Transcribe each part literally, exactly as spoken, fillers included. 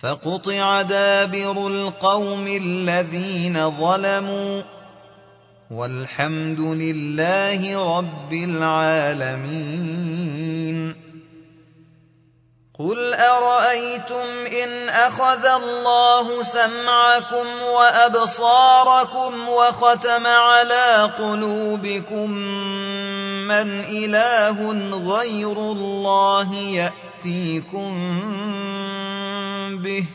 فَقُطِعَ دَابِرُ الْقَوْمِ الَّذِينَ ظَلَمُوا ۚ وَالْحَمْدُ لِلَّهِ رَبِّ الْعَالَمِينَ. قُلْ أَرَأَيْتُمْ إِنْ أَخَذَ اللَّهُ سَمْعَكُمْ وَأَبْصَارَكُمْ وَخَتَمَ عَلَىٰ قُلُوبِكُم مَّنْ إِلَٰهٌ غَيْرُ اللَّهِ يَأْتِيكُم بِهِ ۗ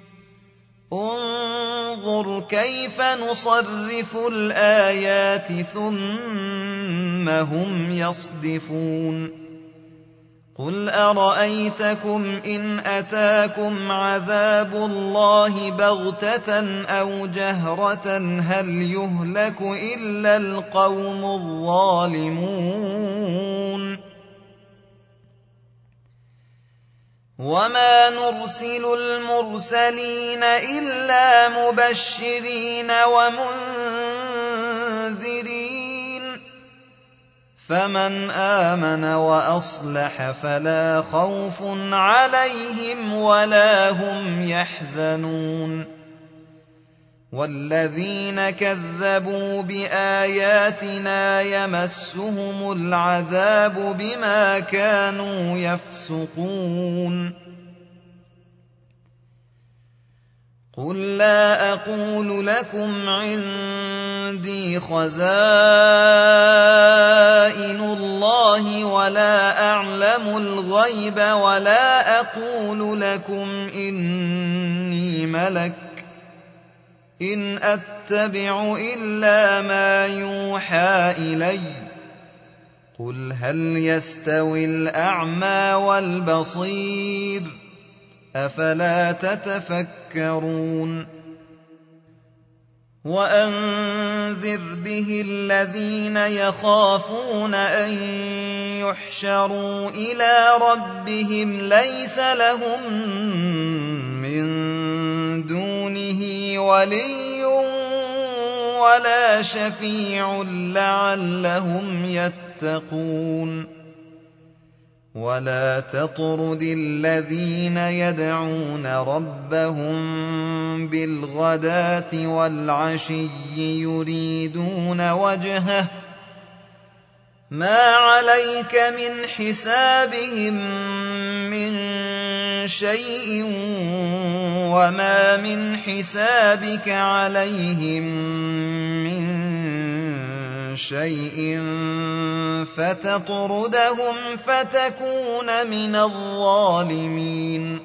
انظُرْ كَيْفَ نُصَرِّفُ الْآيَاتِ ثُمَّ هُمْ يَصْدِفُونَ. قُلْ أَرَأَيْتَكُمْ إِنْ أَتَاكُمْ عَذَابُ اللَّهِ بَغْتَةً أَوْ جَهْرَةً هَلْ يُهْلَكُ إِلَّا الْقَوْمُ الظَّالِمُونَ. وَمَا نُرْسِلُ الْمُرْسَلِينَ إِلَّا مُبَشِّرِينَ وَمُنذِرِينَ ۖ فَمَنْ آمَنَ وَأَصْلَحَ فَلَا خَوْفٌ عَلَيْهِمْ وَلَا هُمْ يَحْزَنُونَ. وَالَّذِينَ كَذَّبُوا بِآيَاتِنَا يَمَسُّهُمُ الْعَذَابُ بِمَا كَانُوا يَفْسُقُونَ. قُل لَّا أَقُولُ لَكُمْ عِندِي خَزَائِنُ اللَّهِ وَلَا أَعْلَمُ الْغَيْبَ وَلَا أَقُولُ لَكُمْ إِنِّي مَلَكٌ ۖ إِنْ أَتَّبِعُ إِلَّا مَا يُوحَىٰ إِلَيَّ ۚ قُلْ هَلْ يَسْتَوِي الْأَعْمَىٰ وَالْبَصِيرُ ۚ أَفَلَا تَتَفَكَّرُونَ. وَأَنذِرْ بِهِ الَّذِينَ يَخَافُونَ أَن يُحْشَرُوا إِلَىٰ رَبِّهِمْ لَيْسَ لَهُم مِّن دُونِهِ وَلِيٌّ وَلَا شَفِيعٌ لَّعَلَّهُمْ يَتَّقُونَ. وَلَا تَطْرُدِ الَّذِينَ يَدْعُونَ رَبَّهُم بِالْغَدَاةِ وَالْعَشِيِّ يُرِيدُونَ وَجْهَهُ ۖ مَا عَلَيْكَ مِنْ حِسَابِهِم مِّن شَيْءٍ وَمَا مِنْ حِسَابِكَ عَلَيْهِم مِّن شَيْءٍ فَتَطْرُدَهُمْ فَتَكُونَ مِنَ الظَّالِمِينَ.